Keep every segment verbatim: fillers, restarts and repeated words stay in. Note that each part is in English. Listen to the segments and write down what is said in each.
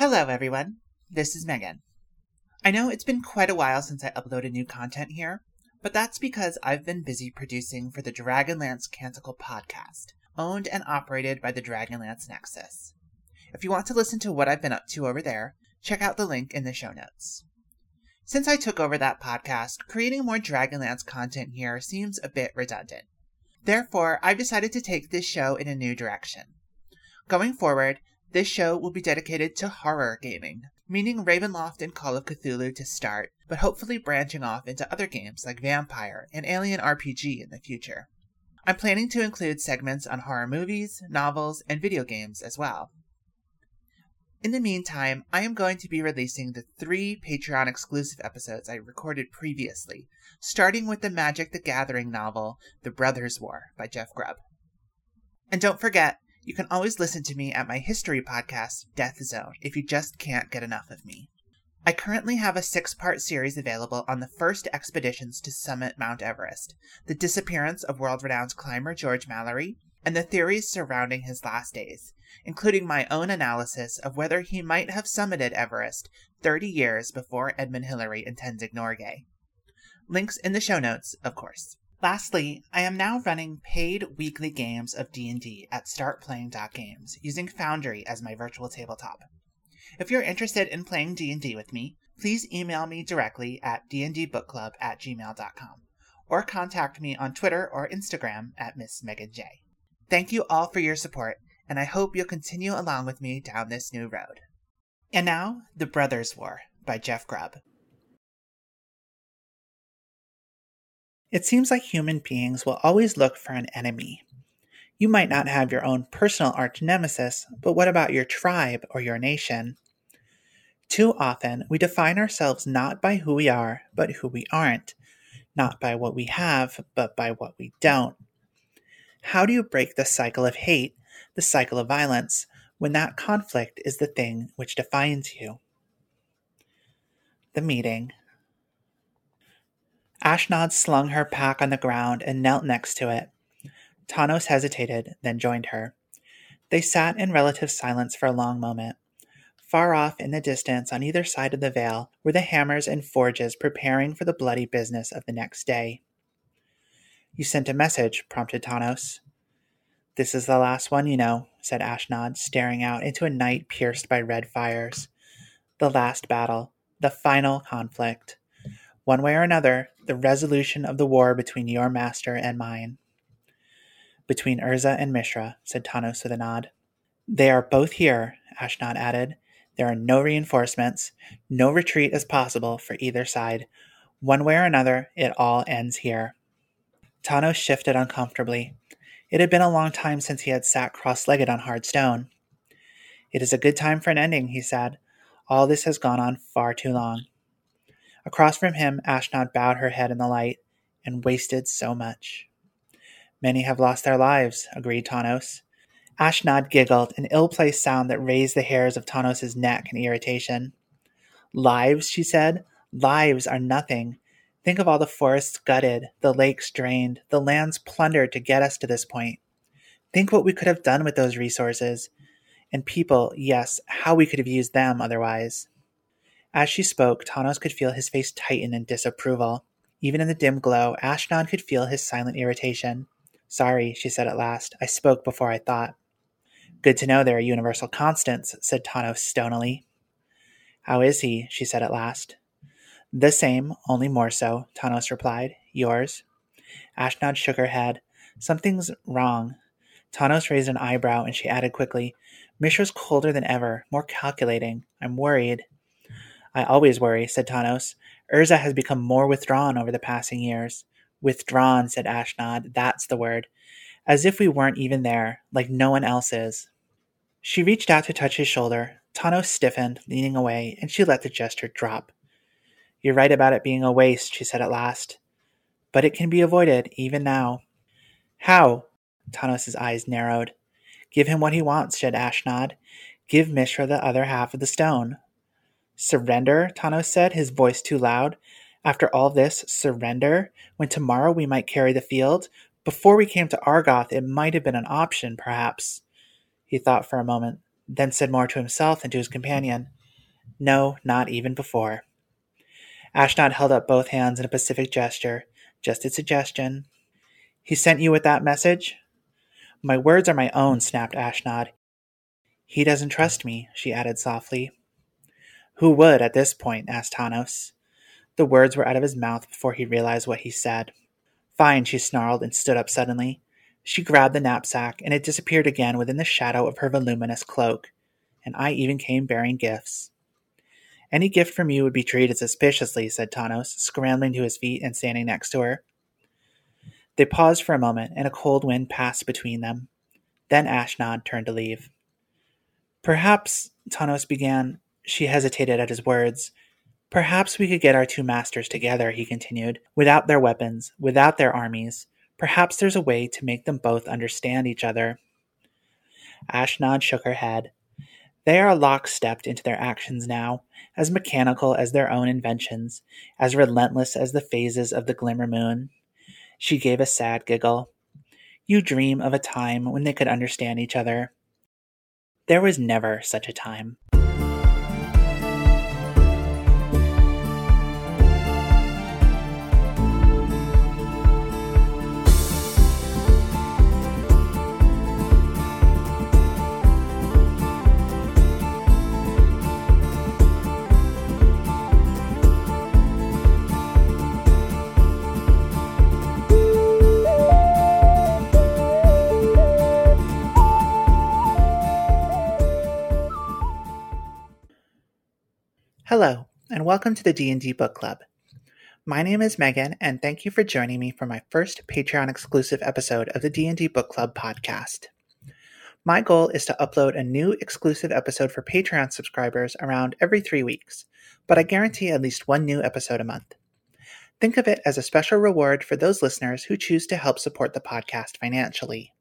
Hello everyone, this is Megan. I know it's been quite a while since I uploaded new content here, but that's because I've been busy producing for the Dragonlance Canticle podcast, owned and operated by the Dragonlance Nexus. If you want to listen to what I've been up to over there, check out the link in the show notes. Since I took over that podcast, creating more Dragonlance content here seems a bit redundant. Therefore, I've decided to take this show in a new direction. Going forward, this show will be dedicated to horror gaming, meaning Ravenloft and Call of Cthulhu to start, but hopefully branching off into other games like Vampire and Alien R P G in the future. I'm planning to include segments on horror movies, novels, and video games as well. In the meantime, I am going to be releasing the three Patreon exclusive episodes I recorded previously, starting with the Magic the Gathering novel, The Brothers' War by Jeff Grubb. And don't forget, you can always listen to me at my history podcast, Death Zone, if you just can't get enough of me. I currently have a six-part series available on the first expeditions to summit Mount Everest, the disappearance of world-renowned climber George Mallory, and the theories surrounding his last days, including my own analysis of whether he might have summited Everest thirty years before Edmund Hillary and Tenzing Norgay. Links in the show notes, of course. Lastly, I am now running paid weekly games of D and D at start playing dot games, using Foundry as my virtual tabletop. If you're interested in playing D and D with me, please email me directly at d n d book club at gmail dot com, or contact me on Twitter or Instagram at Miss Megan J. Thank you all for your support, and I hope you'll continue along with me down this new road. And now, The Brothers' War by Jeff Grubb. It seems like human beings will always look for an enemy. You might not have your own personal arch-nemesis, but what about your tribe or your nation? Too often, we define ourselves not by who we are, but who we aren't. Not by what we have, but by what we don't. How do you break the cycle of hate, the cycle of violence, when that conflict is the thing which defines you? The meeting. Ashnod slung her pack on the ground and knelt next to it. Tanos hesitated, then joined her. They sat in relative silence for a long moment. Far off in the distance on either side of the veil were the hammers and forges preparing for the bloody business of the next day. You sent a message, prompted Tanos. This is the last one, you know, said Ashnod, staring out into a night pierced by red fires. The last battle, the final conflict. One way or another, the resolution of the war between your master and mine. Between Urza and Mishra, said Tanos with a nod. They are both here, Ashnod added. There are no reinforcements. No retreat is possible for either side. One way or another, it all ends here. Tanos shifted uncomfortably. It had been a long time since he had sat cross-legged on hard stone. It is a good time for an ending, he said. All this has gone on far too long. Across from him, Ashnod bowed her head in the light, and wasted so much. Many have lost their lives, agreed Tanos. Ashnod giggled, an ill-placed sound that raised the hairs of Tanos' neck in irritation. Lives, she said. Lives are nothing. Think of all the forests gutted, the lakes drained, the lands plundered to get us to this point. Think what we could have done with those resources. And people, yes, how we could have used them otherwise. As she spoke, Tanos could feel his face tighten in disapproval. Even in the dim glow, Ashnod could feel his silent irritation. Sorry, she said at last. I spoke before I thought. Good to know there are universal constants, said Tanos stonily. How is he? She said at last. The same, only more so, Tanos replied. Yours? Ashnod shook her head. Something's wrong. Tanos raised an eyebrow, and she added quickly, Mishra's colder than ever, more calculating. I'm worried. I always worry, said Tanos. Urza has become more withdrawn over the passing years. Withdrawn, said Ashnod. That's the word. As if we weren't even there, like no one else is. She reached out to touch his shoulder. Tanos stiffened, leaning away, and she let the gesture drop. You're right about it being a waste, she said at last. But it can be avoided, even now. How? Tanos' eyes narrowed. Give him what he wants, said Ashnod. Give Mishra the other half of the stone. Surrender, Tanos said, his voice too loud. After all this, surrender? When tomorrow we might carry the field? Before we came to Argoth, it might have been an option, perhaps. He thought for a moment. then said more to himself than to his companion, "No, not even before." Ashnod held up both hands in a pacific gesture. "Just a suggestion." "He sent you with that message?" "My words are my own," snapped Ashnod. "He doesn't trust me," she added softly. "Who would, at this point?" asked Tanos. The words were out of his mouth before he realized what he said. "Fine," she snarled and stood up suddenly. She grabbed the knapsack, and it disappeared again within the shadow of her voluminous cloak. "And I even came bearing gifts." "Any gift from you would be treated suspiciously," said Tanos, scrambling to his feet and standing next to her. They paused for a moment, and a cold wind passed between them. Then Ashnod turned to leave. "Perhaps," Tanos began. She hesitated at his words. "Perhaps we could get our two masters together," he continued, "without their weapons, without their armies. Perhaps there's a way to make them both understand each other." Ashnod shook her head. They are lockstepped into their actions now, as mechanical as their own inventions, as relentless as the phases of the glimmer moon. She gave a sad giggle. "You dream of a time when they could understand each other. There was never such a time." Hello, and welcome to the D and D Book Club. My name is Megan, and thank you for joining me for my first Patreon-exclusive episode of the D and D Book Club podcast. My goal is to upload a new exclusive episode for Patreon subscribers around every three weeks, but I guarantee at least one new episode a month. Think of it as a special reward for those listeners who choose to help support the podcast financially.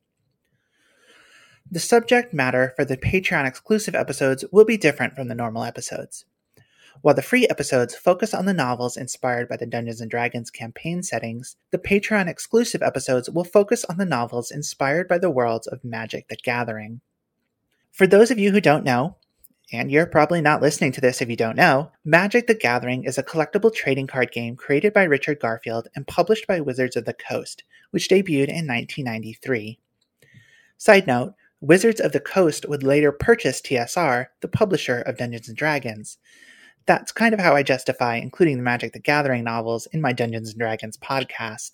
The subject matter for the Patreon-exclusive episodes will be different from the normal episodes. While the free episodes focus on the novels inspired by the Dungeons and Dragons campaign settings, the Patreon-exclusive episodes will focus on the novels inspired by the worlds of Magic the Gathering. For those of you who don't know, and you're probably not listening to this if you don't know, Magic the Gathering is a collectible trading card game created by Richard Garfield and published by Wizards of the Coast, which debuted in nineteen ninety-three. Side note, Wizards of the Coast would later purchase T S R, the publisher of Dungeons and Dragons. That's kind of how I justify including the Magic the Gathering novels in my Dungeons and Dragons podcast.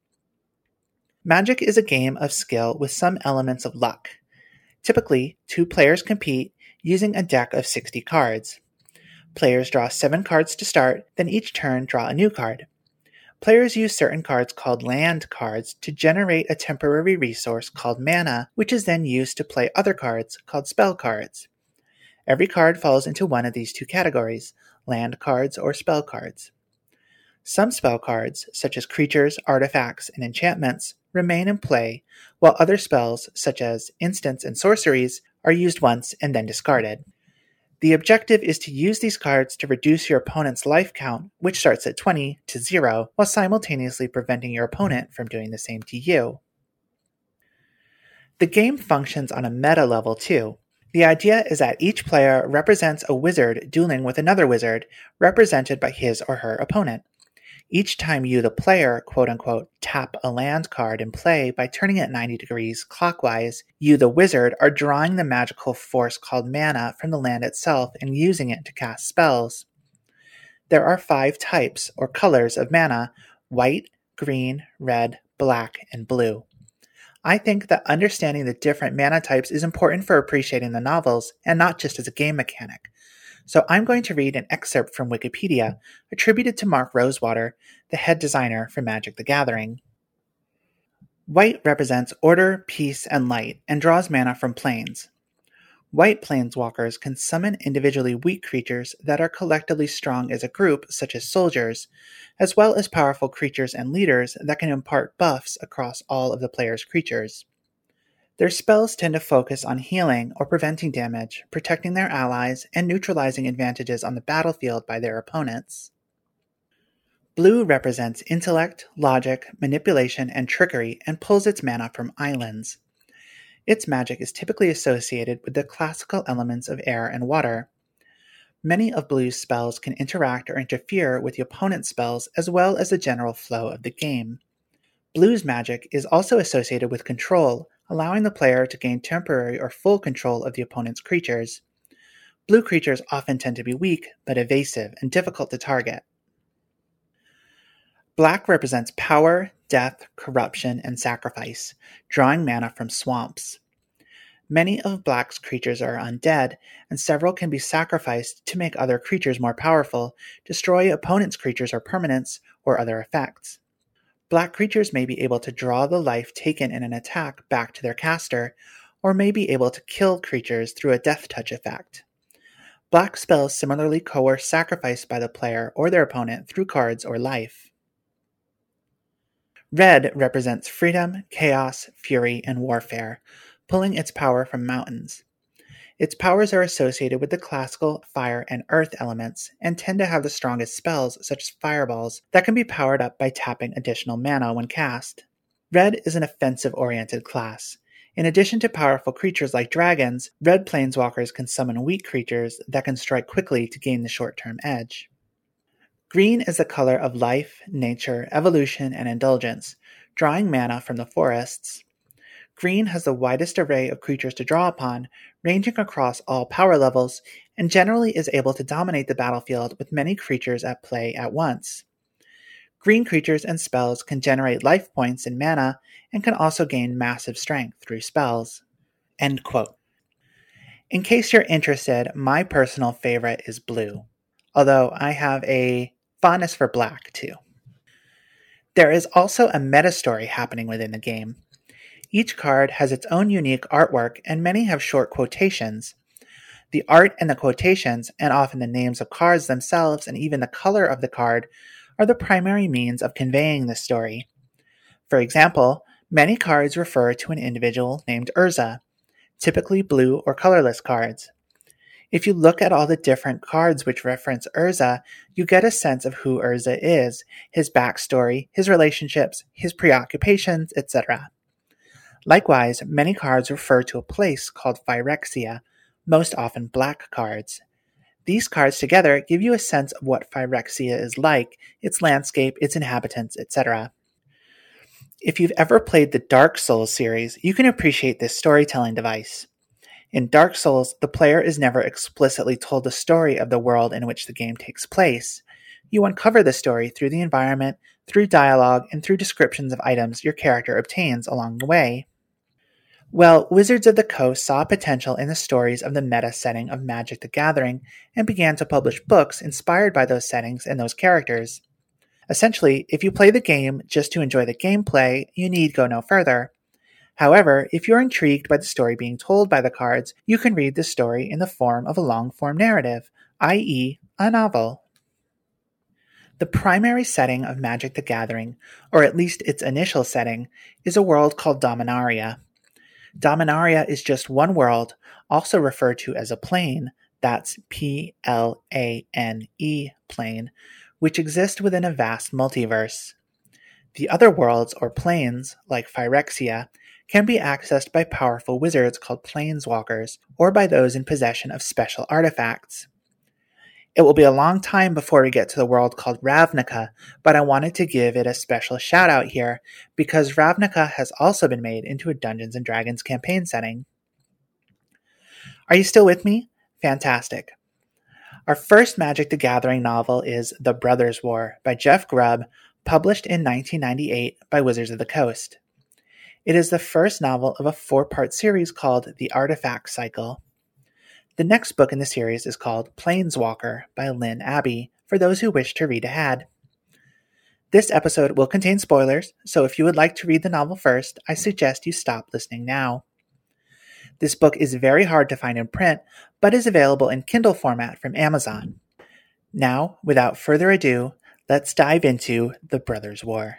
Magic is a game of skill with some elements of luck. Typically, two players compete using a deck of sixty cards. Players draw seven cards to start, then each turn draw a new card. Players use certain cards called land cards to generate a temporary resource called mana, which is then used to play other cards called spell cards. Every card falls into one of these two categories, land cards or spell cards. Some spell cards, such as creatures, artifacts, and enchantments, remain in play, while other spells, such as instants and sorceries, are used once and then discarded. The objective is to use these cards to reduce your opponent's life count, which starts at twenty, to zero, while simultaneously preventing your opponent from doing the same to you. The game functions on a meta level too. The idea is that each player represents a wizard dueling with another wizard, represented by his or her opponent. Each time you, the player, quote-unquote, tap a land card in play by turning it ninety degrees clockwise, you, the wizard, are drawing the magical force called mana from the land itself and using it to cast spells. There are five types, or colors, of mana: white, green, red, black, and blue. I think that understanding the different mana types is important for appreciating the novels, and not just as a game mechanic. So I'm going to read an excerpt from Wikipedia, attributed to Mark Rosewater, the head designer for Magic the Gathering. White represents order, peace, and light, and draws mana from planes. White planeswalkers can summon individually weak creatures that are collectively strong as a group, such as soldiers, as well as powerful creatures and leaders that can impart buffs across all of the player's creatures. Their spells tend to focus on healing or preventing damage, protecting their allies, and neutralizing advantages on the battlefield by their opponents. Blue represents intellect, logic, manipulation, and trickery, and pulls its mana from islands. Its magic is typically associated with the classical elements of air and water. Many of Blue's spells can interact or interfere with the opponent's spells as well as the general flow of the game. Blue's magic is also associated with control, allowing the player to gain temporary or full control of the opponent's creatures. Blue creatures often tend to be weak, but evasive and difficult to target. Black represents power, death, corruption, and sacrifice, drawing mana from swamps. Many of Black's creatures are undead, and several can be sacrificed to make other creatures more powerful, destroy opponents' creatures or permanents, or other effects. Black creatures may be able to draw the life taken in an attack back to their caster, or may be able to kill creatures through a death touch effect. Black spells similarly coerce sacrifice by the player or their opponent through cards or life. Red represents freedom, chaos, fury, and warfare, pulling its power from mountains. Its powers are associated with the classical fire and earth elements and tend to have the strongest spells, such as fireballs, that can be powered up by tapping additional mana when cast. Red is an offensive-oriented class. In addition to powerful creatures like dragons, red planeswalkers can summon weak creatures that can strike quickly to gain the short-term edge. Green is the color of life, nature, evolution, and indulgence, drawing mana from the forests. Green has the widest array of creatures to draw upon, ranging across all power levels, and generally is able to dominate the battlefield with many creatures at play at once. Green creatures and spells can generate life points and mana, and can also gain massive strength through spells. End quote. In case you're interested, my personal favorite is blue, although I have a fondness for black too. There is also a meta story happening within the game. Each card has its own unique artwork, and many have short quotations. The art and the quotations, and often the names of cards themselves and even the color of the card, are the primary means of conveying the story. For example, many cards refer to an individual named Urza, typically blue or colorless cards. If you look at all the different cards which reference Urza, you get a sense of who Urza is, his backstory, his relationships, his preoccupations, et cetera. Likewise, many cards refer to a place called Phyrexia, most often black cards. These cards together give you a sense of what Phyrexia is like, its landscape, its inhabitants, et cetera. If you've ever played the Dark Souls series, you can appreciate this storytelling device. In Dark Souls, the player is never explicitly told the story of the world in which the game takes place. You uncover the story through the environment, through dialogue, and through descriptions of items your character obtains along the way. Well, Wizards of the Coast saw potential in the stories of the meta setting of Magic the Gathering and began to publish books inspired by those settings and those characters. Essentially, if you play the game just to enjoy the gameplay, you need go no further. However, if you're intrigued by the story being told by the cards, you can read the story in the form of a long-form narrative, that is, a novel. The primary setting of Magic the Gathering, or at least its initial setting, is a world called Dominaria. Dominaria is just one world, also referred to as a plane, that's P L A N E, plane, which exists within a vast multiverse. The other worlds, or planes, like Phyrexia, can be accessed by powerful wizards called planeswalkers, or by those in possession of special artifacts. It will be a long time before we get to the world called Ravnica, but I wanted to give it a special shout out here, because Ravnica has also been made into a Dungeons and Dragons campaign setting. Are you still with me? Fantastic. Our first Magic the Gathering novel is The Brothers' War by Jeff Grubb, published in nineteen ninety-eight by Wizards of the Coast. It is the first novel of a four-part series called The Artifact Cycle. The next book in the series is called Planeswalker by Lynn Abbey, for those who wish to read ahead. This episode will contain spoilers, so if you would like to read the novel first, I suggest you stop listening now. This book is very hard to find in print, but is available in Kindle format from Amazon. Now, without further ado, let's dive into The Brothers' War.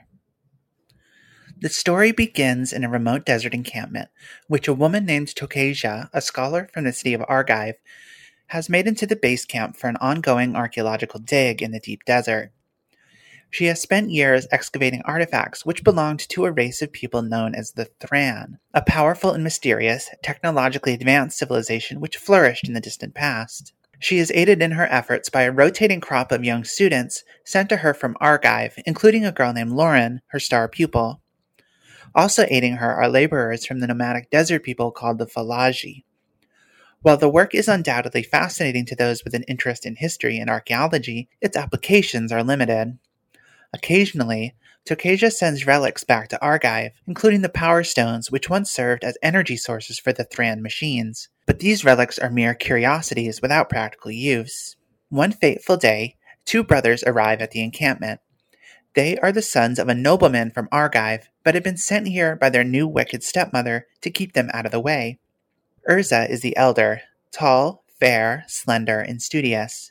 The story begins in a remote desert encampment, which a woman named Tokasia, a scholar from the city of Argive, has made into the base camp for an ongoing archaeological dig in the deep desert. She has spent years excavating artifacts which belonged to a race of people known as the Thran, a powerful and mysterious, technologically advanced civilization which flourished in the distant past. She is aided in her efforts by a rotating crop of young students sent to her from Argive, including a girl named Lauren, her star pupil. Also aiding her are laborers from the nomadic desert people called the Falaji. While the work is undoubtedly fascinating to those with an interest in history and archaeology, its applications are limited. Occasionally, Tokasia sends relics back to Argive, including the Power Stones which once served as energy sources for the Thran machines. But these relics are mere curiosities without practical use. One fateful day, two brothers arrive at the encampment. They are the sons of a nobleman from Argive, but have been sent here by their new wicked stepmother to keep them out of the way. Urza is the elder, tall, fair, slender, and studious.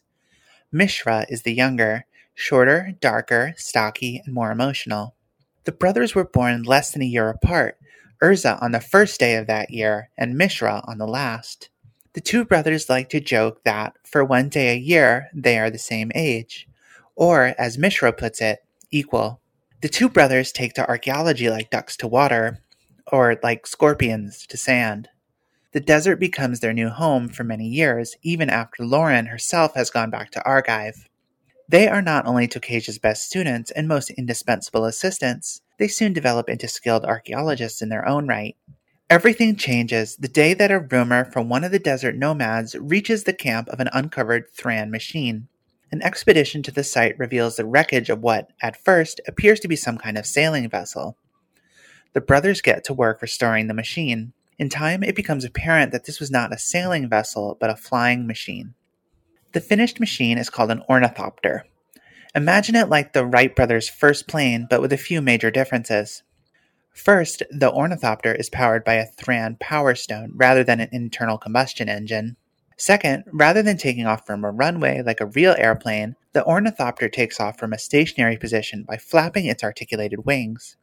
Mishra is the younger, shorter, darker, stocky, and more emotional. The brothers were born less than a year apart, Urza on the first day of that year, and Mishra on the last. The two brothers like to joke that, for one day a year, they are the same age, or, as Mishra puts it, equal. The two brothers take to archaeology like ducks to water, or like scorpions to sand. The desert becomes their new home for many years, even after Lauren herself has gone back to Argive. They are not only Tokasia's best students and most indispensable assistants, they soon develop into skilled archaeologists in their own right. Everything changes the day that a rumor from one of the desert nomads reaches the camp of an uncovered Thran machine. An expedition to the site reveals the wreckage of what, at first, appears to be some kind of sailing vessel. The brothers get to work restoring the machine. In time, it becomes apparent that this was not a sailing vessel, but a flying machine. The finished machine is called an ornithopter. Imagine it like the Wright brothers' first plane, but with a few major differences. First, the ornithopter is powered by a Thran power stone rather than an internal combustion engine. Second, rather than taking off from a runway like a real airplane, the ornithopter takes off from a stationary position by flapping its articulated wings.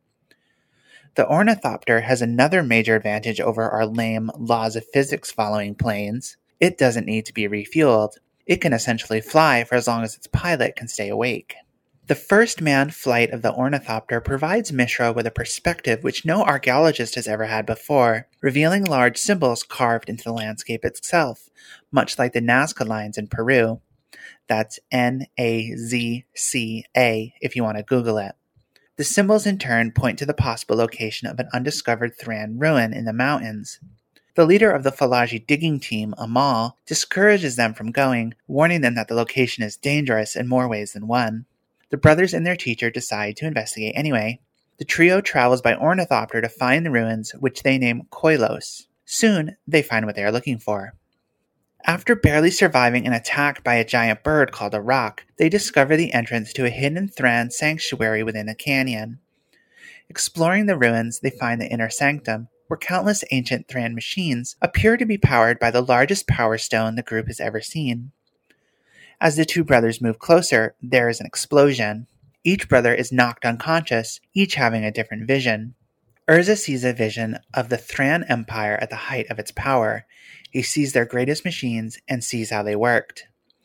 The ornithopter has another major advantage over our lame, laws of physics following planes. It doesn't need to be refueled. It can essentially fly for as long as its pilot can stay awake. The first manned flight of the ornithopter provides Mishra with a perspective which no archaeologist has ever had before, revealing large symbols carved into the landscape itself, much like the Nazca lines in Peru. That's N A Z C A if you want to Google it. The symbols in turn point to the possible location of an undiscovered Thran ruin in the mountains. The leader of the Falaji digging team, Amal, discourages them from going, warning them that the location is dangerous in more ways than one. The brothers and their teacher decide to investigate anyway. The trio travels by ornithopter to find the ruins, which they name Koilos. Soon, they find what they are looking for. After barely surviving an attack by a giant bird called a roc, they discover the entrance to a hidden Thran sanctuary within a canyon. Exploring the ruins, they find the inner sanctum, where countless ancient Thran machines appear to be powered by the largest power stone the group has ever seen. As the two brothers move closer, there is an explosion. Each brother is knocked unconscious, each having a different vision. Urza sees a vision of the Thran Empire at the height of its power. He sees their greatest machines and sees how they worked.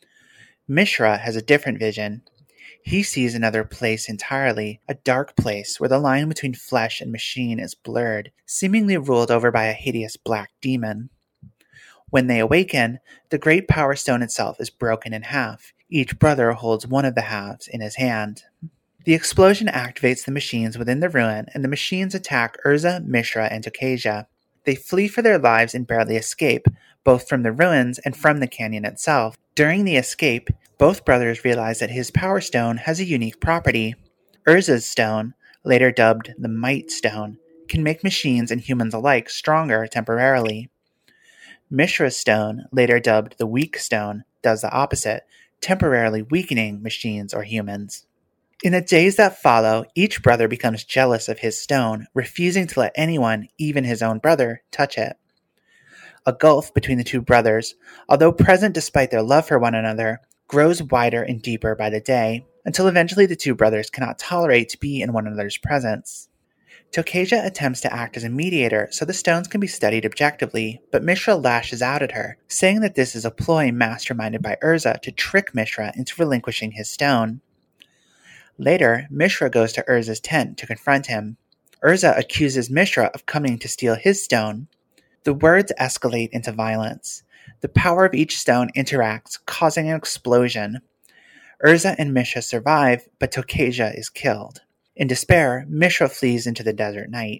Mishra has a different vision. He sees another place entirely, a dark place where the line between flesh and machine is blurred, seemingly ruled over by a hideous black demon. When they awaken, the great power stone itself is broken in half. Each brother holds one of the halves in his hand. The explosion activates the machines within the ruin, and the machines attack Urza, Mishra, and Tokasia. They flee for their lives and barely escape, both from the ruins and from the canyon itself. During the escape, both brothers realize that his power stone has a unique property. Urza's stone, later dubbed the Might Stone, can make machines and humans alike stronger temporarily. Mishra's stone, later dubbed the Weak Stone, does the opposite, temporarily weakening machines or humans. In the days that follow, each brother becomes jealous of his stone, refusing to let anyone, even his own brother, touch it. A gulf between the two brothers, although present despite their love for one another, grows wider and deeper by the day, until eventually the two brothers cannot tolerate to be in one another's presence. Tokasia attempts to act as a mediator so the stones can be studied objectively, but Mishra lashes out at her, saying that this is a ploy masterminded by Urza to trick Mishra into relinquishing his stone. Later, Mishra goes to Urza's tent to confront him. Urza accuses Mishra of coming to steal his stone. The words escalate into violence. The power of each stone interacts, causing an explosion. Urza and Mishra survive, but Tokasia is killed. In despair, Mishra flees into the desert night.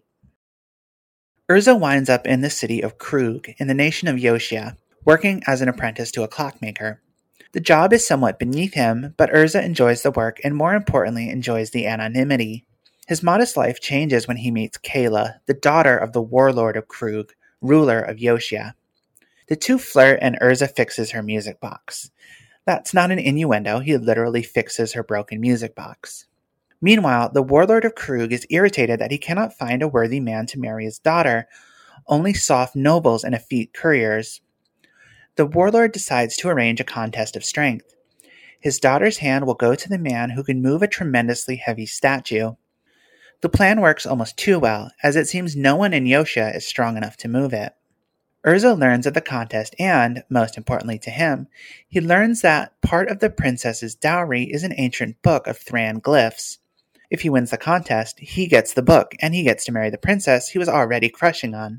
Urza winds up in the city of Krug, in the nation of Yotia, working as an apprentice to a clockmaker. The job is somewhat beneath him, but Urza enjoys the work and more importantly enjoys the anonymity. His modest life changes when he meets Kayla, the daughter of the warlord of Krug, ruler of Yotia. The two flirt and Urza fixes her music box. That's not an innuendo, he literally fixes her broken music box. Meanwhile, the warlord of Krug is irritated that he cannot find a worthy man to marry his daughter, only soft nobles and effete couriers. The warlord decides to arrange a contest of strength. His daughter's hand will go to the man who can move a tremendously heavy statue. The plan works almost too well, as it seems no one in Yotia is strong enough to move it. Urza learns of the contest and, most importantly to him, he learns that part of the princess's dowry is an ancient book of Thran glyphs. If he wins the contest, he gets the book, and he gets to marry the princess he was already crushing on.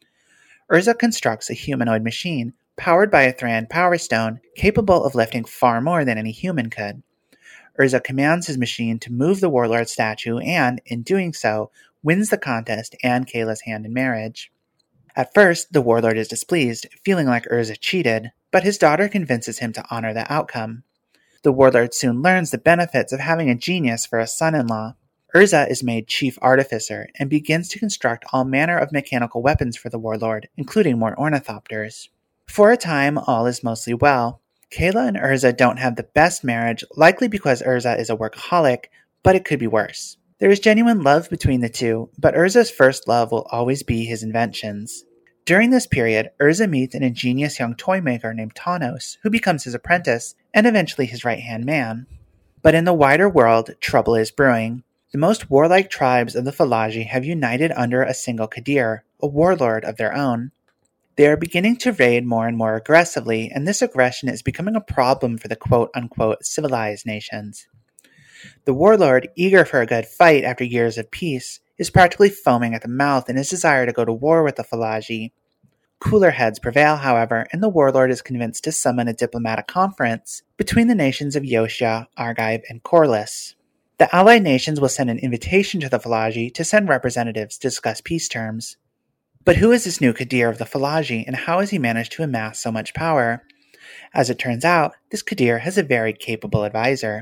Urza constructs a humanoid machine, powered by a Thran power stone, capable of lifting far more than any human could. Urza commands his machine to move the warlord statue and, in doing so, wins the contest and Kayla's hand in marriage. At first, the warlord is displeased, feeling like Urza cheated, but his daughter convinces him to honor the outcome. The warlord soon learns the benefits of having a genius for a son-in-law. Urza is made chief artificer and begins to construct all manner of mechanical weapons for the warlord, including more ornithopters. For a time, all is mostly well. Kayla and Urza don't have the best marriage, likely because Urza is a workaholic, but it could be worse. There is genuine love between the two, but Urza's first love will always be his inventions. During this period, Urza meets an ingenious young toy maker named Tanos, who becomes his apprentice, and eventually his right-hand man. But in the wider world, trouble is brewing. The most warlike tribes of the Falaji have united under a single Qadir, a warlord of their own. They are beginning to raid more and more aggressively, and this aggression is becoming a problem for the quote-unquote civilized nations. The warlord, eager for a good fight after years of peace, is practically foaming at the mouth in his desire to go to war with the Falaji. Cooler heads prevail, however, and the warlord is convinced to summon a diplomatic conference between the nations of Yotia, Argive, and Corlys. The allied nations will send an invitation to the Falaji to send representatives to discuss peace terms. But who is this new Qadir of the Falaji, and how has he managed to amass so much power? As it turns out, this Qadir has a very capable advisor.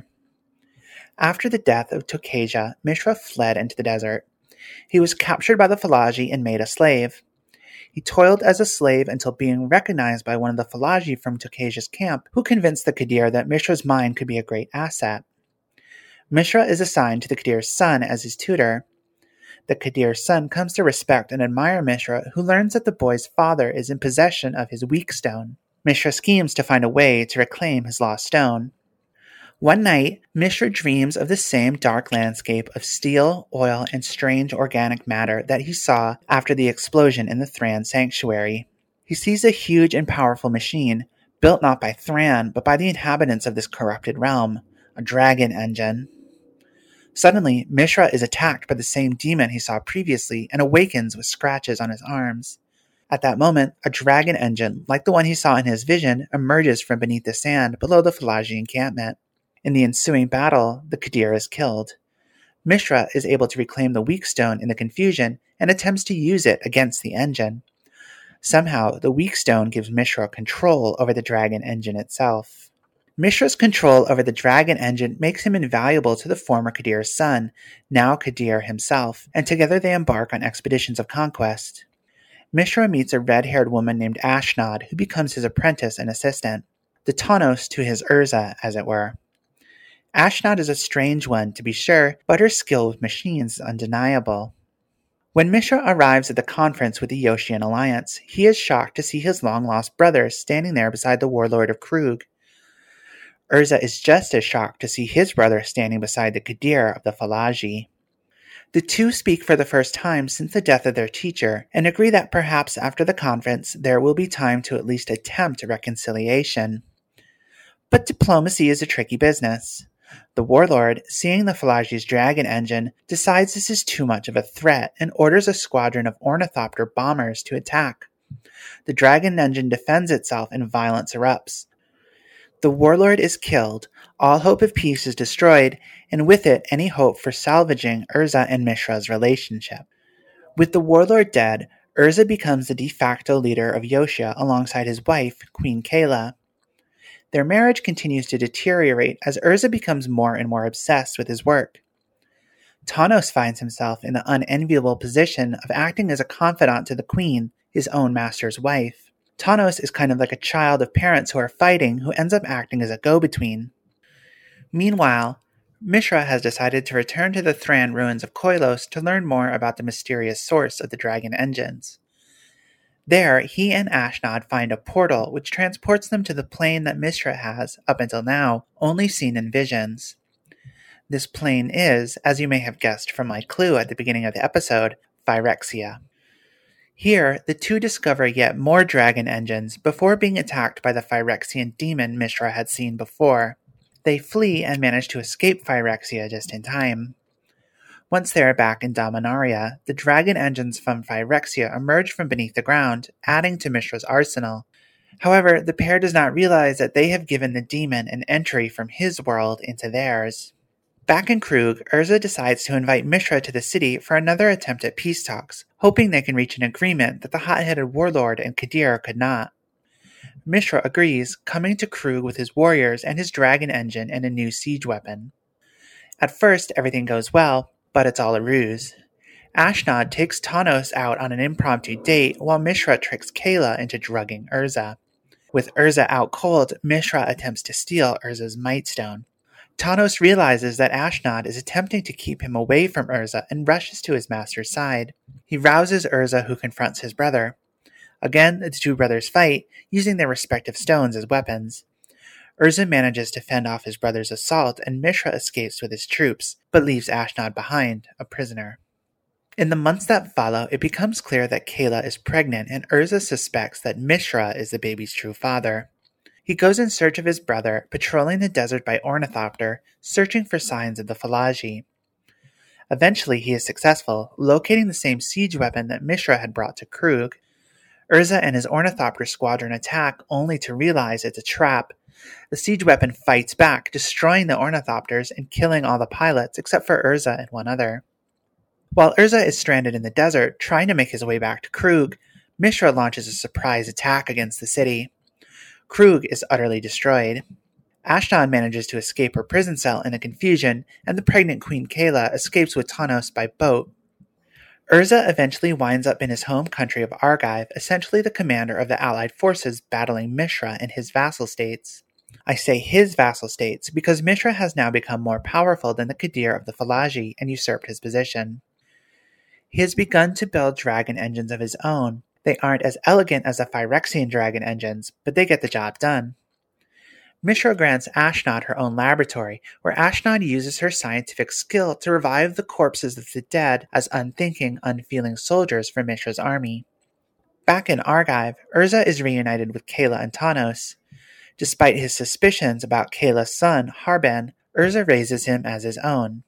After the death of Tokasia, Mishra fled into the desert. He was captured by the Falaji and made a slave. He toiled as a slave until being recognized by one of the Falaji from Tokasia's camp, who convinced the Qadir that Mishra's mind could be a great asset. Mishra is assigned to the Qadir's son as his tutor. The Qadir's son comes to respect and admire Mishra, who learns that the boy's father is in possession of his weak stone. Mishra schemes to find a way to reclaim his lost stone. One night, Mishra dreams of the same dark landscape of steel, oil, and strange organic matter that he saw after the explosion in the Thran sanctuary. He sees a huge and powerful machine, built not by Thran, but by the inhabitants of this corrupted realm, a dragon engine. Suddenly, Mishra is attacked by the same demon he saw previously and awakens with scratches on his arms. At that moment, a dragon engine, like the one he saw in his vision, emerges from beneath the sand below the Falaji encampment. In the ensuing battle, the Qadir is killed. Mishra is able to reclaim the weak stone in the confusion and attempts to use it against the engine. Somehow, the weak stone gives Mishra control over the dragon engine itself. Mishra's control over the dragon engine makes him invaluable to the former Qadir's son, now Qadir himself, and together they embark on expeditions of conquest. Mishra meets a red-haired woman named Ashnod, who becomes his apprentice and assistant, the Tanos to his Urza, as it were. Ashnod is a strange one, to be sure, but her skill with machines is undeniable. When Mishra arrives at the conference with the Yoshian alliance, he is shocked to see his long-lost brother standing there beside the warlord of Krug. Urza is just as shocked to see his brother standing beside the Qadir of the Falaji. The two speak for the first time since the death of their teacher, and agree that perhaps after the conference there will be time to at least attempt a reconciliation. But diplomacy is a tricky business. The warlord, seeing the Falaji's dragon engine, decides this is too much of a threat and orders a squadron of ornithopter bombers to attack. The dragon engine defends itself and violence erupts. The warlord is killed, all hope of peace is destroyed, and with it any hope for salvaging Urza and Mishra's relationship. With the warlord dead, Urza becomes the de facto leader of Yotia alongside his wife, Queen Kayla. Their marriage continues to deteriorate as Urza becomes more and more obsessed with his work. Tanos finds himself in the unenviable position of acting as a confidant to the queen, his own master's wife. Tanos is kind of like a child of parents who are fighting who ends up acting as a go-between. Meanwhile, Mishra has decided to return to the Thran ruins of Koilos to learn more about the mysterious source of the dragon engines. There, he and Ashnod find a portal which transports them to the plane that Mishra has, up until now, only seen in visions. This plane is, as you may have guessed from my clue at the beginning of the episode, Phyrexia. Here, the two discover yet more dragon engines before being attacked by the Phyrexian demon Mishra had seen before. They flee and manage to escape Phyrexia just in time. Once they are back in Dominaria, the dragon engines from Phyrexia emerge from beneath the ground, adding to Mishra's arsenal. However, the pair does not realize that they have given the demon an entry from his world into theirs. Back in Krug, Urza decides to invite Mishra to the city for another attempt at peace talks, hoping they can reach an agreement that the hot-headed warlord and Kadir could not. Mishra agrees, coming to Krug with his warriors and his dragon engine and a new siege weapon. At first, everything goes well, but it's all a ruse. Ashnod takes Tanos out on an impromptu date while Mishra tricks Kayla into drugging Urza. With Urza out cold, Mishra attempts to steal Urza's Might Stone. Tanos realizes that Ashnod is attempting to keep him away from Urza and rushes to his master's side. He rouses Urza, who confronts his brother. Again, the two brothers fight, using their respective stones as weapons. Urza manages to fend off his brother's assault, and Mishra escapes with his troops, but leaves Ashnod behind, a prisoner. In the months that follow, it becomes clear that Kayla is pregnant, and Urza suspects that Mishra is the baby's true father. He goes in search of his brother, patrolling the desert by ornithopter, searching for signs of the Falaji. Eventually, he is successful, locating the same siege weapon that Mishra had brought to Krug. Urza and his ornithopter squadron attack, only to realize it's a trap. The siege weapon fights back, destroying the ornithopters and killing all the pilots except for Urza and one other. While Urza is stranded in the desert, trying to make his way back to Krug, Mishra launches a surprise attack against the city. Krug is utterly destroyed. Ashnod manages to escape her prison cell in the confusion, and the pregnant Queen Kayla escapes with Tanos by boat. Urza eventually winds up in his home country of Argive, essentially the commander of the allied forces battling Mishra and his vassal states. I say his vassal states because Mishra has now become more powerful than the Kadir of the Falaji and usurped his position. He has begun to build dragon engines of his own. They aren't as elegant as the Phyrexian dragon engines, but they get the job done. Mishra grants Ashnod her own laboratory, where Ashnod uses her scientific skill to revive the corpses of the dead as unthinking, unfeeling soldiers for Mishra's army. Back in Argive, Urza is reunited with Kayla and Tanos. Despite his suspicions about Kayla's son, Harben, Urza raises him as his own.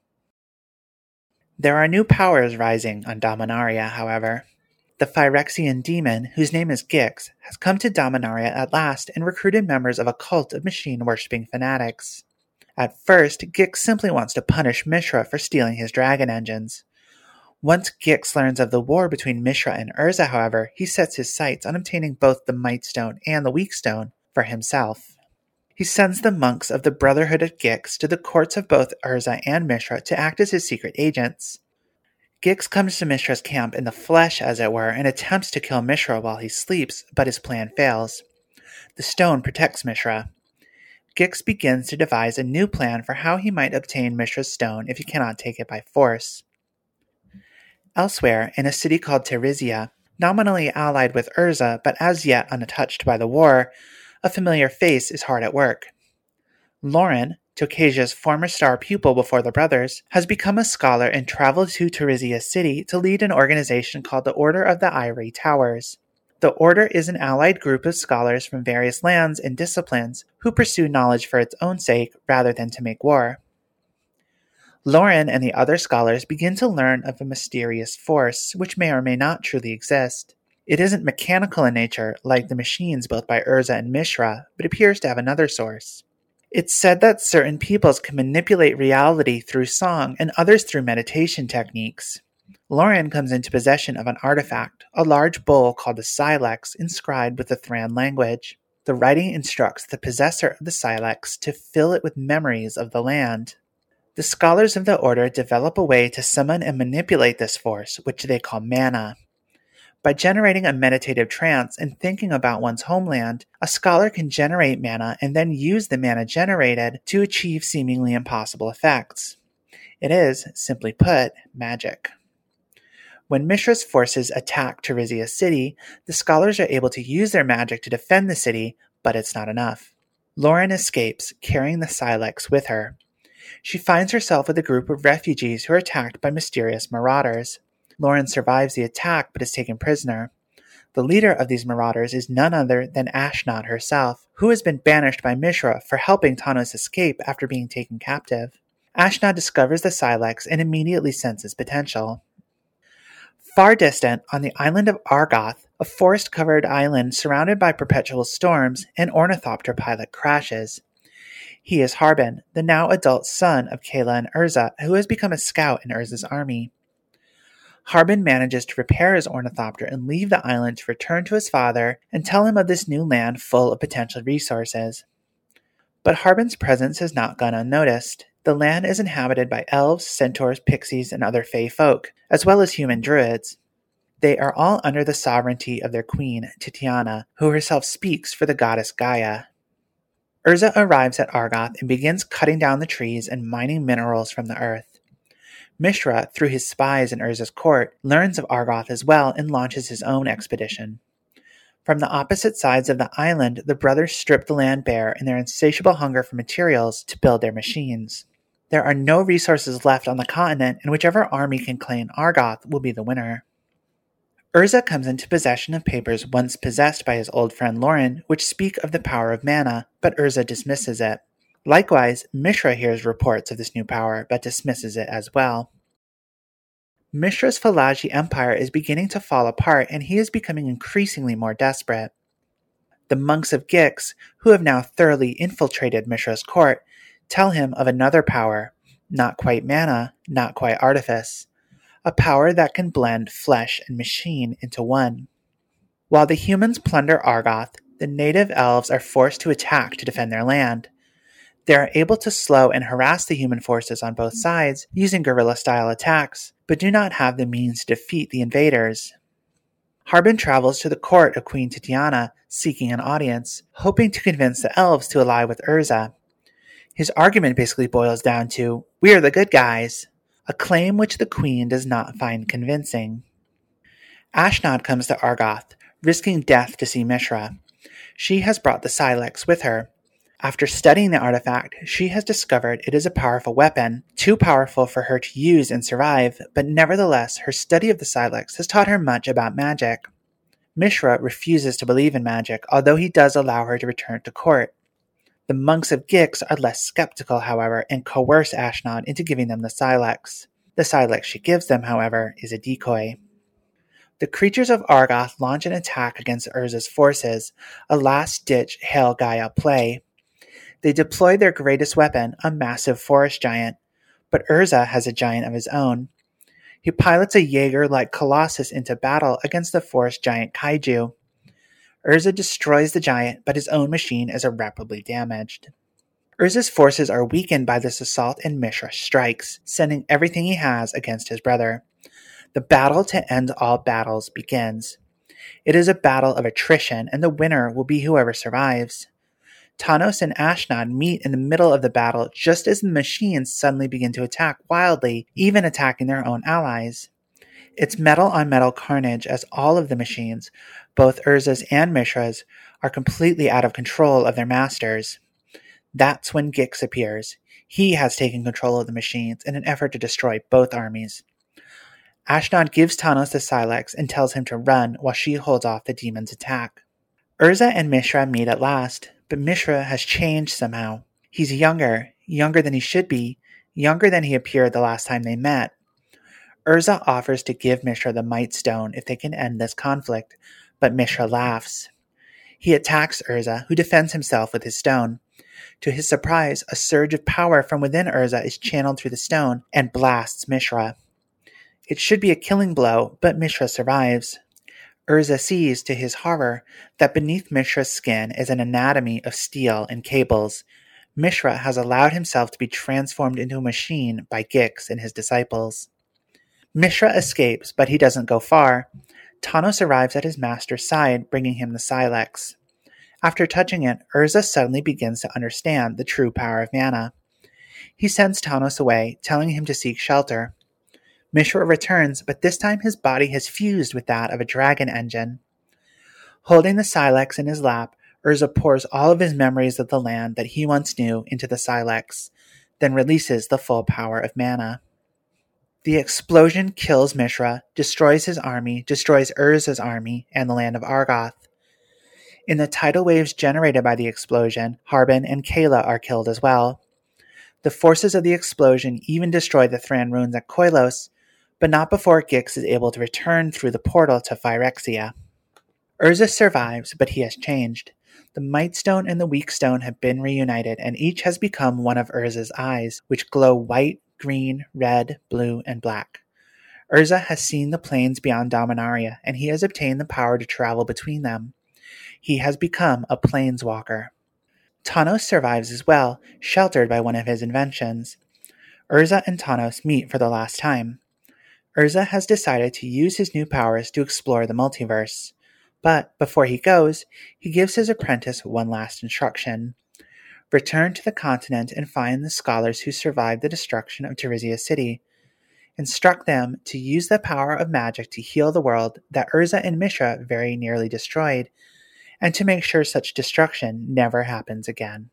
There are new powers rising on Dominaria, however. The Phyrexian demon, whose name is Gix, has come to Dominaria at last and recruited members of a cult of machine-worshipping fanatics. At first, Gix simply wants to punish Mishra for stealing his dragon engines. Once Gix learns of the war between Mishra and Urza, however, he sets his sights on obtaining both the Might Stone and the Weak Stone for himself. He sends the monks of the Brotherhood of Gix to the courts of both Urza and Mishra to act as his secret agents. Gix comes to Mishra's camp in the flesh, as it were, and attempts to kill Mishra while he sleeps, but his plan fails. The stone protects Mishra. Gix begins to devise a new plan for how he might obtain Mishra's stone if he cannot take it by force. Elsewhere, in a city called Terizia, nominally allied with Urza but as yet untouched by the war, a familiar face is hard at work. Lauren, Tokasia's former star pupil before the brothers, has become a scholar and traveled to Terizia City to lead an organization called the Order of the Ivory Towers. The Order is an allied group of scholars from various lands and disciplines who pursue knowledge for its own sake rather than to make war. Lauren and the other scholars begin to learn of a mysterious force, which may or may not truly exist. It isn't mechanical in nature, like the machines built by Urza and Mishra, but appears to have another source. It's said that certain peoples can manipulate reality through song and others through meditation techniques. Lauren comes into possession of an artifact, a large bowl called the Silex, inscribed with the Thran language. The writing instructs the possessor of the Silex to fill it with memories of the land. The scholars of the order develop a way to summon and manipulate this force, which they call mana. By generating a meditative trance and thinking about one's homeland, a scholar can generate mana and then use the mana generated to achieve seemingly impossible effects. It is, simply put, magic. When Mishra's forces attack Terizia City, the scholars are able to use their magic to defend the city, but it's not enough. Lauren escapes, carrying the Silex with her. She finds herself with a group of refugees who are attacked by mysterious marauders. Lauren survives the attack but is taken prisoner. The leader of these marauders is none other than Ashnod herself, who has been banished by Mishra for helping Tanos escape after being taken captive. Ashnod discovers the Silex and immediately senses potential. Far distant, on the island of Argoth, a forest-covered island surrounded by perpetual storms, an ornithopter pilot crashes. He is Harbin, the now adult son of Kayla and Urza, who has become a scout in Urza's army. Harbin manages to repair his ornithopter and leave the island to return to his father and tell him of this new land full of potential resources. But Harbin's presence has not gone unnoticed. The land is inhabited by elves, centaurs, pixies, and other fey folk, as well as human druids. They are all under the sovereignty of their queen, Titiana, who herself speaks for the goddess Gaia. Urza arrives at Argoth and begins cutting down the trees and mining minerals from the earth. Mishra, through his spies in Urza's court, learns of Argoth as well and launches his own expedition. From the opposite sides of the island, the brothers strip the land bare in their insatiable hunger for materials to build their machines. There are no resources left on the continent, and whichever army can claim Argoth will be the winner. Urza comes into possession of papers once possessed by his old friend Lauren, which speak of the power of mana, but Urza dismisses it. Likewise, Mishra hears reports of this new power, but dismisses it as well. Mishra's Falaji Empire is beginning to fall apart, and he is becoming increasingly more desperate. The monks of Gix, who have now thoroughly infiltrated Mishra's court, tell him of another power, not quite mana, not quite artifice, a power that can blend flesh and machine into one. While the humans plunder Argoth, the native elves are forced to attack to defend their land. They are able to slow and harass the human forces on both sides using guerrilla-style attacks, but do not have the means to defeat the invaders. Harbin travels to the court of Queen Titiana, seeking an audience, hoping to convince the elves to ally with Urza. His argument basically boils down to, "We are the good guys," a claim which the queen does not find convincing. Ashnod comes to Argoth, risking death to see Mishra. She has brought the Silex with her. After studying the artifact, she has discovered it is a powerful weapon, too powerful for her to use and survive, but nevertheless her study of the Silex has taught her much about magic. Mishra refuses to believe in magic, although he does allow her to return to court. The monks of Gix are less skeptical, however, and coerce Ashnod into giving them the Silex. The Silex she gives them, however, is a decoy. The creatures of Argoth launch an attack against Urza's forces, a last-ditch Hail Gaia play. They deploy their greatest weapon, a massive forest giant, but Urza has a giant of his own. He pilots a Jaeger-like Colossus into battle against the forest giant Kaiju. Urza destroys the giant, but his own machine is irreparably damaged. Urza's forces are weakened by this assault and Mishra strikes, sending everything he has against his brother. The battle to end all battles begins. It is a battle of attrition, and the winner will be whoever survives. Tanos and Ashnod meet in the middle of the battle just as the machines suddenly begin to attack wildly, even attacking their own allies. It's metal-on-metal carnage as all of the machines, both Urza's and Mishra's, are completely out of control of their masters. That's when Gix appears. He has taken control of the machines in an effort to destroy both armies. Ashnod gives Tanos the Silex and tells him to run while she holds off the demon's attack. Urza and Mishra meet at last, but Mishra has changed somehow. He's younger, younger than he should be, younger than he appeared the last time they met. Urza offers to give Mishra the Might Stone if they can end this conflict, but Mishra laughs. He attacks Urza, who defends himself with his stone. To his surprise, a surge of power from within Urza is channeled through the stone and blasts Mishra. It should be a killing blow, but Mishra survives. Urza sees, to his horror, that beneath Mishra's skin is an anatomy of steel and cables. Mishra has allowed himself to be transformed into a machine by Gix and his disciples. Mishra escapes, but he doesn't go far. Tanos arrives at his master's side, bringing him the Silex. After touching it, Urza suddenly begins to understand the true power of mana. He sends Tanos away, telling him to seek shelter. Mishra returns, but this time his body has fused with that of a dragon engine. Holding the Silex in his lap, Urza pours all of his memories of the land that he once knew into the Silex, then releases the full power of mana. The explosion kills Mishra, destroys his army, destroys Urza's army, and the land of Argoth. In the tidal waves generated by the explosion, Harbin and Kayla are killed as well. The forces of the explosion even destroy the Thran ruins at Koilos, but not before Gix is able to return through the portal to Phyrexia. Urza survives, but he has changed. The Might Stone and the Weak Stone have been reunited, and each has become one of Urza's eyes, which glow white, green, red, blue, and black. Urza has seen the plains beyond Dominaria, and he has obtained the power to travel between them. He has become a planeswalker. Tanos survives as well, sheltered by one of his inventions. Urza and Tanos meet for the last time. Urza has decided to use his new powers to explore the multiverse. But before he goes, he gives his apprentice one last instruction. Return to the continent and find the scholars who survived the destruction of Terizia City. Instruct them to use the power of magic to heal the world that Urza and Mishra very nearly destroyed, and to make sure such destruction never happens again.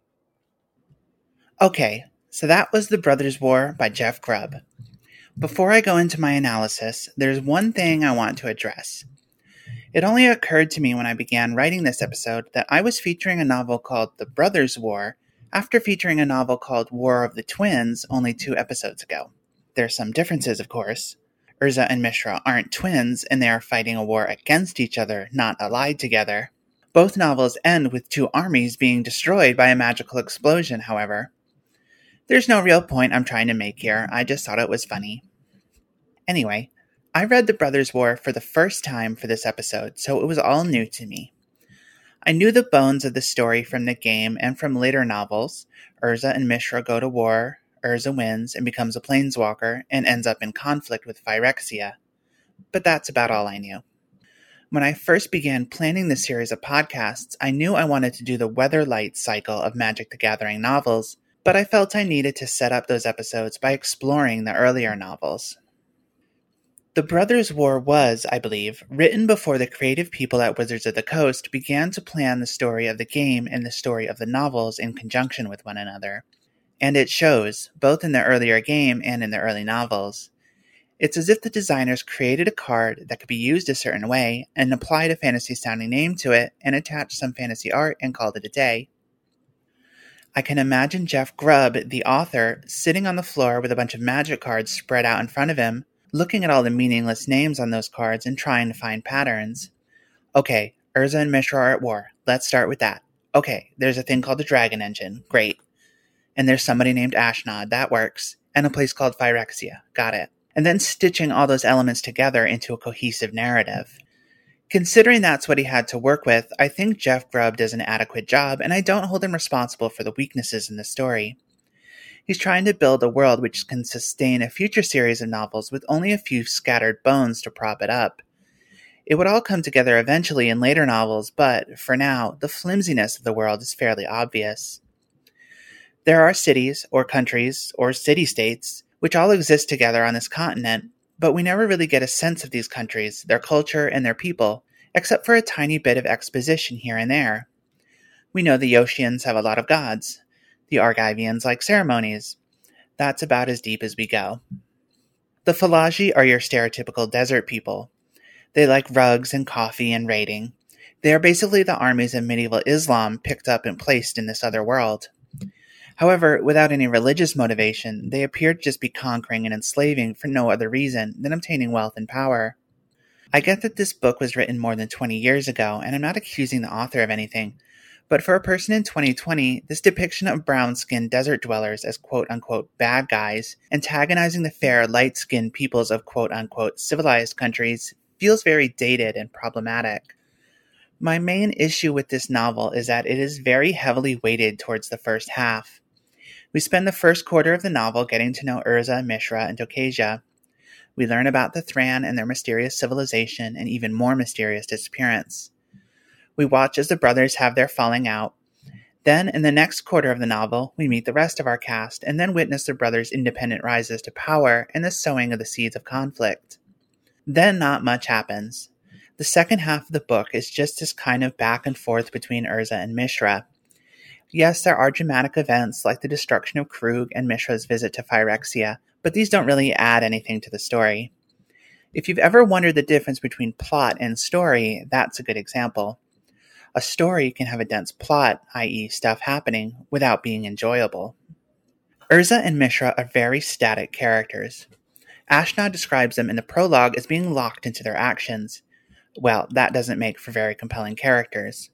Okay, so that was The Brothers' War by Jeff Grubb. Before I go into my analysis, there's one thing I want to address. It only occurred to me when I began writing this episode that I was featuring a novel called The Brothers' War after featuring a novel called War of the Twins only two episodes ago. There are some differences, of course. Urza and Mishra aren't twins, and they are fighting a war against each other, not allied together. Both novels end with two armies being destroyed by a magical explosion, however. There's no real point I'm trying to make here, I just thought it was funny. Anyway, I read The Brothers' War for the first time for this episode, so it was all new to me. I knew the bones of the story from the game and from later novels. Urza and Mishra go to war, Urza wins and becomes a planeswalker and ends up in conflict with Phyrexia. But that's about all I knew. When I first began planning this series of podcasts, I knew I wanted to do the Weatherlight cycle of Magic the Gathering novels, but I felt I needed to set up those episodes by exploring the earlier novels. The Brothers' War was, I believe, written before the creative people at Wizards of the Coast began to plan the story of the game and the story of the novels in conjunction with one another. And it shows, both in the earlier game and in the early novels. It's as if the designers created a card that could be used a certain way and applied a fantasy-sounding name to it and attached some fantasy art and called it a day. I can imagine Jeff Grubb, the author, sitting on the floor with a bunch of magic cards spread out in front of him, looking at all the meaningless names on those cards and trying to find patterns. Okay, Urza and Mishra are at war. Let's start with that. Okay, there's a thing called the Dragon Engine. Great. And there's somebody named Ashnod. That works. And a place called Phyrexia. Got it. And then stitching all those elements together into a cohesive narrative. Considering that's what he had to work with, I think Jeff Grubb does an adequate job, and I don't hold him responsible for the weaknesses in the story. He's trying to build a world which can sustain a future series of novels with only a few scattered bones to prop it up. It would all come together eventually in later novels, but, for now, the flimsiness of the world is fairly obvious. There are cities, or countries, or city-states, which all exist together on this continent, but we never really get a sense of these countries, their culture, and their people, except for a tiny bit of exposition here and there. We know the Yoshians have a lot of gods. The Argivians like ceremonies. That's about as deep as we go. The Falagi are your stereotypical desert people. They like rugs and coffee and raiding. They are basically the armies of medieval Islam picked up and placed in this other world. However, without any religious motivation, they appear to just be conquering and enslaving for no other reason than obtaining wealth and power. I get that this book was written more than twenty years ago, and I'm not accusing the author of anything, but for a person in twenty twenty, this depiction of brown-skinned desert dwellers as quote-unquote bad guys, antagonizing the fair, light-skinned peoples of quote-unquote civilized countries, feels very dated and problematic. My main issue with this novel is that it is very heavily weighted towards the first half. We spend the first quarter of the novel getting to know Urza, Mishra, and Tokasia. We learn about the Thran and their mysterious civilization and even more mysterious disappearance. We watch as the brothers have their falling out. Then, in the next quarter of the novel, we meet the rest of our cast and then witness the brothers' independent rises to power and the sowing of the seeds of conflict. Then not much happens. The second half of the book is just this kind of back and forth between Urza and Mishra. Yes, there are dramatic events like the destruction of Krug and Mishra's visit to Phyrexia, but these don't really add anything to the story. If you've ever wondered the difference between plot and story, that's a good example. A story can have a dense plot, that is stuff happening, without being enjoyable. Urza and Mishra are very static characters. Ashnod describes them in the prologue as being locked into their actions. Well, that doesn't make for very compelling characters.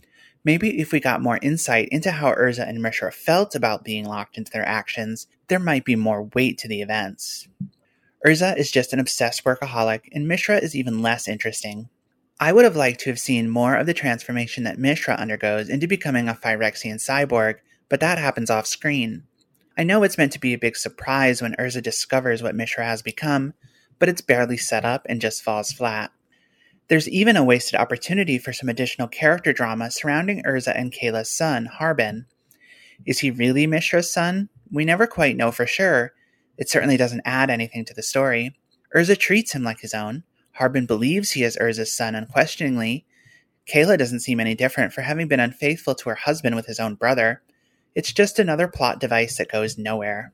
Maybe if we got more insight into how Urza and Mishra felt about being locked into their actions, there might be more weight to the events. Urza is just an obsessed workaholic, and Mishra is even less interesting. I would have liked to have seen more of the transformation that Mishra undergoes into becoming a Phyrexian cyborg, but that happens off-screen. I know it's meant to be a big surprise when Urza discovers what Mishra has become, but it's barely set up and just falls flat. There's even a wasted opportunity for some additional character drama surrounding Urza and Kayla's son, Harbin. Is he really Mishra's son? We never quite know for sure. It certainly doesn't add anything to the story. Urza treats him like his own. Harbin believes he is Urza's son unquestioningly. Kayla doesn't seem any different for having been unfaithful to her husband with his own brother. It's just another plot device that goes nowhere.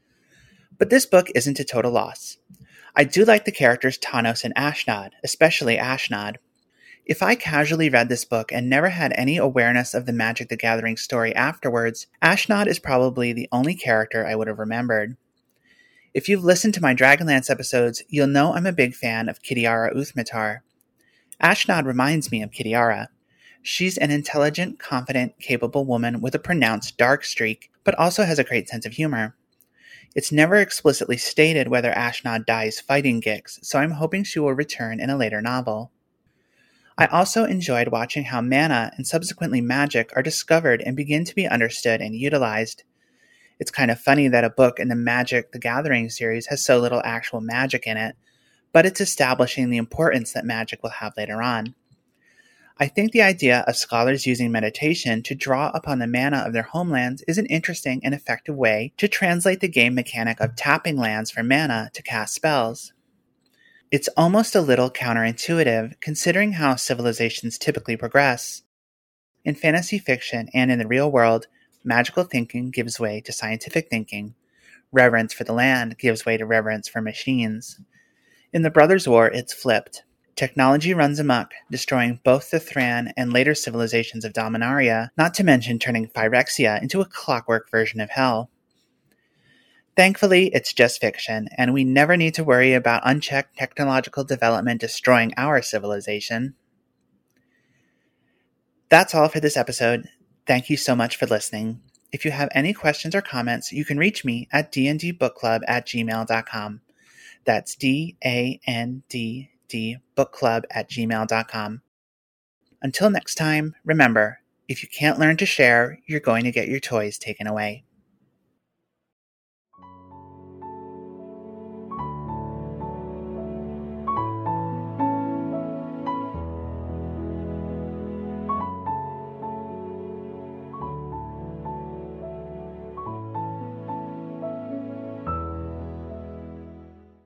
But this book isn't a total loss. I do like the characters Tanos and Ashnod, especially Ashnod. If I casually read this book and never had any awareness of the Magic the Gathering story afterwards, Ashnod is probably the only character I would have remembered. If you've listened to my Dragonlance episodes, you'll know I'm a big fan of Kitiara Uthmatar. Ashnod reminds me of Kitiara. She's an intelligent, confident, capable woman with a pronounced dark streak, but also has a great sense of humor. It's never explicitly stated whether Ashnod dies fighting Gix, so I'm hoping she will return in a later novel. I also enjoyed watching how mana and subsequently magic are discovered and begin to be understood and utilized. It's kind of funny that a book in the Magic the Gathering series has so little actual magic in it, but it's establishing the importance that magic will have later on. I think the idea of scholars using meditation to draw upon the mana of their homelands is an interesting and effective way to translate the game mechanic of tapping lands for mana to cast spells. It's almost a little counterintuitive, considering how civilizations typically progress. In fantasy fiction and in the real world, magical thinking gives way to scientific thinking. Reverence for the land gives way to reverence for machines. In the Brothers' War, it's flipped. Technology runs amok, destroying both the Thran and later civilizations of Dominaria, not to mention turning Phyrexia into a clockwork version of hell. Thankfully, it's just fiction, and we never need to worry about unchecked technological development destroying our civilization. That's all for this episode. Thank you so much for listening. If you have any questions or comments, you can reach me at d n d book club at gmail dot com. That's D A N D D book club at gmail dot com. Until next time, remember, if you can't learn to share, you're going to get your toys taken away.